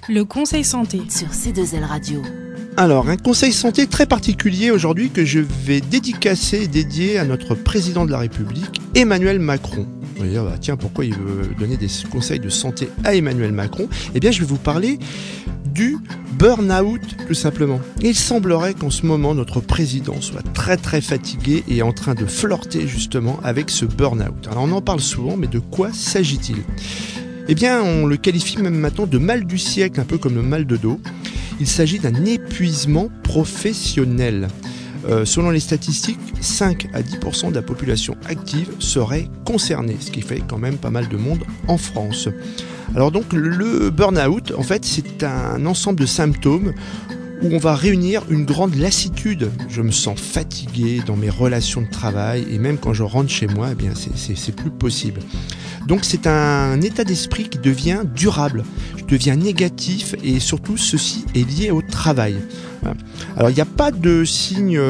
Le conseil santé sur C2L Radio. Alors, un conseil santé très particulier aujourd'hui que je vais dédier à notre président de la République, Emmanuel Macron. Vous allez dire, tiens, pourquoi il veut donner des conseils de santé à Emmanuel Macron ? Eh bien, je vais vous parler du burn-out, tout simplement. Il semblerait qu'en ce moment, notre président soit très très fatigué et en train de flirter justement avec ce burn-out. Alors, on en parle souvent, mais de quoi s'agit-il ? Eh bien, on le qualifie même maintenant de mal du siècle, un peu comme le mal de dos. Il s'agit d'un épuisement professionnel. Selon les statistiques, 5 à 10% de la population active serait concernée, ce qui fait quand même pas mal de monde en France. Alors donc, le burn-out, en fait, c'est un ensemble de symptômes où on va réunir une grande lassitude. Je me sens fatigué dans mes relations de travail et même quand je rentre chez moi, eh bien c'est plus possible. Donc c'est un état d'esprit qui devient durable, devient négatif et surtout ceci est lié au travail. Voilà. Alors il n'y a pas de signes,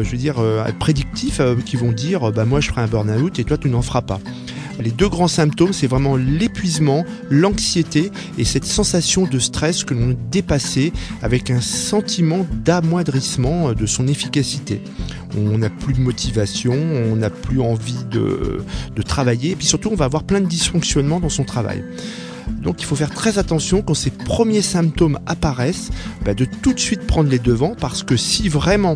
prédictifs qui vont dire moi je ferai un burn-out et toi tu n'en feras pas. Les deux grands symptômes, c'est vraiment l'épuisement, l'anxiété et cette sensation de stress que l'on est dépassé avec un sentiment d'amoindrissement de son efficacité. On n'a plus de motivation, on n'a plus envie de travailler et puis surtout on va avoir plein de dysfonctionnements dans son travail. Donc il faut faire très attention quand ces premiers symptômes apparaissent, de tout de suite prendre les devants parce que si vraiment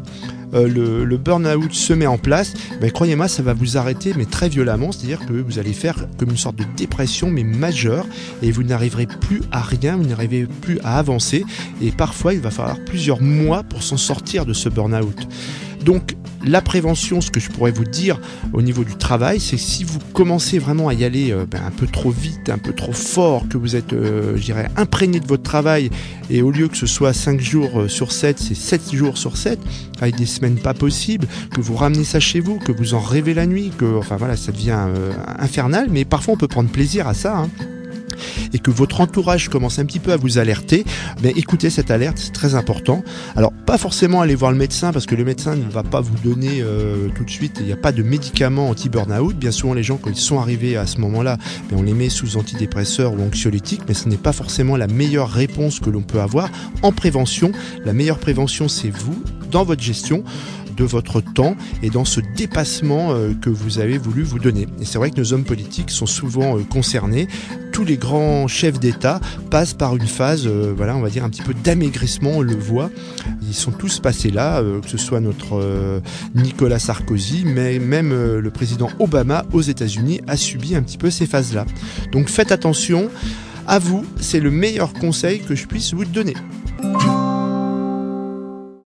le burn-out se met en place, croyez-moi ça va vous arrêter mais très violemment, c'est-à-dire que vous allez faire comme une sorte de dépression mais majeure et vous n'arriverez plus à rien, vous n'arriverez plus à avancer et parfois il va falloir plusieurs mois pour s'en sortir de ce burn-out. Donc la prévention, ce que je pourrais vous dire au niveau du travail, c'est que si vous commencez vraiment à y aller un peu trop vite, un peu trop fort, que vous êtes, imprégné de votre travail, et au lieu que ce soit 5 jours sur 7, c'est 7 jours sur 7, avec des semaines pas possibles, que vous ramenez ça chez vous, que vous en rêvez la nuit, ça devient infernal, mais parfois on peut prendre plaisir à ça, et que votre entourage commence un petit peu à vous alerter, écoutez cette alerte, c'est très important. Alors pas forcément aller voir le médecin parce que le médecin ne va pas vous donner tout de suite, il n'y a pas de médicaments anti-burnout. Bien souvent les gens quand ils sont arrivés à ce moment-là, on les met sous antidépresseurs ou anxiolytiques, mais ce n'est pas forcément la meilleure réponse que l'on peut avoir en prévention. La meilleure prévention c'est vous, dans votre gestion de votre temps et dans ce dépassement que vous avez voulu vous donner. Et c'est vrai que nos hommes politiques sont souvent concernés. Tous les grands chefs d'État passent par une phase, on va dire un petit peu d'amaigrissement, on le voit. Ils sont tous passés là, que ce soit notre Nicolas Sarkozy, mais même le président Obama aux États-Unis a subi un petit peu ces phases-là. Donc faites attention, à vous, c'est le meilleur conseil que je puisse vous donner.